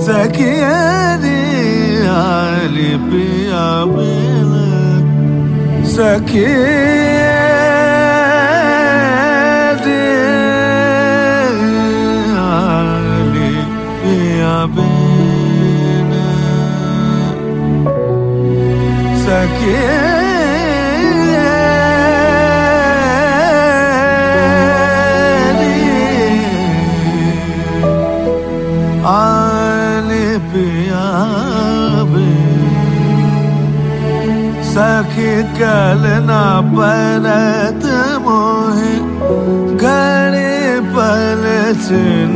सखिया रे आली पिया बिन सखिया रे आली पिया बिन सखिया सखी कल ना परत मोहे घड़े पल छिन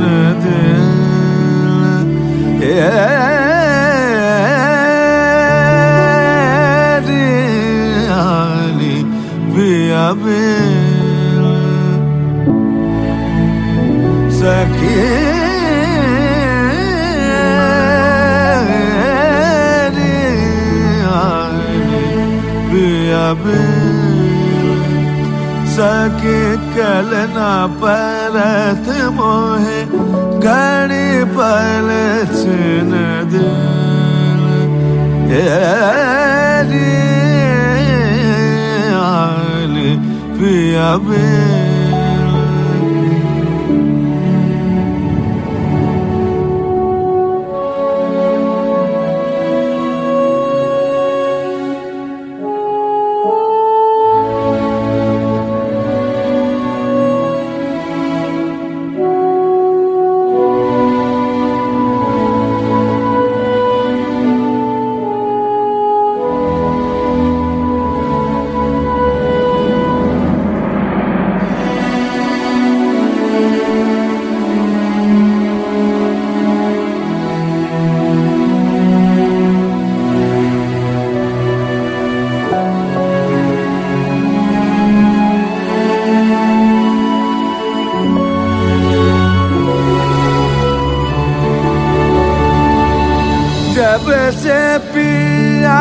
दिल आली पिया बिन सखी सखी कल ना परत मोहे घड़ी पल छिन दिल आली पिया बिन जब से पिया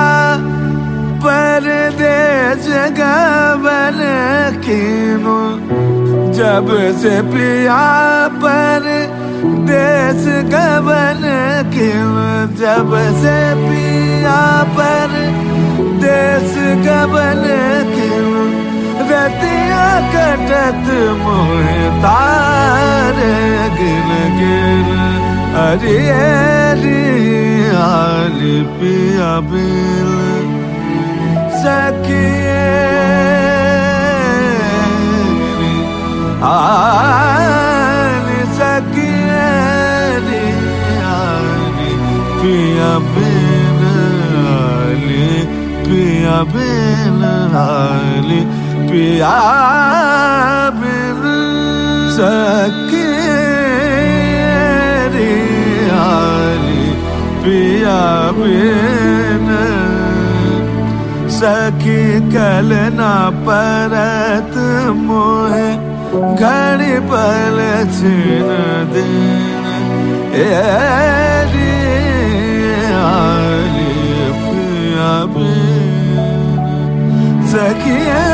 परदेस गवन कीनो जब से पिया परदेस गवन कीनो जब से पिया परदेस गवन कीनो रतिया कटत मोहे तारे गिन गिन अरे आली पिया बिन सखिया आली सखिया रे आली पिया बिन आली पिया बिन आली पिया बिन सखिया रे आली पिया बिन सखी कल ना परत मोहे घड़ी पल छिन दिन आली पिया बिन सखिया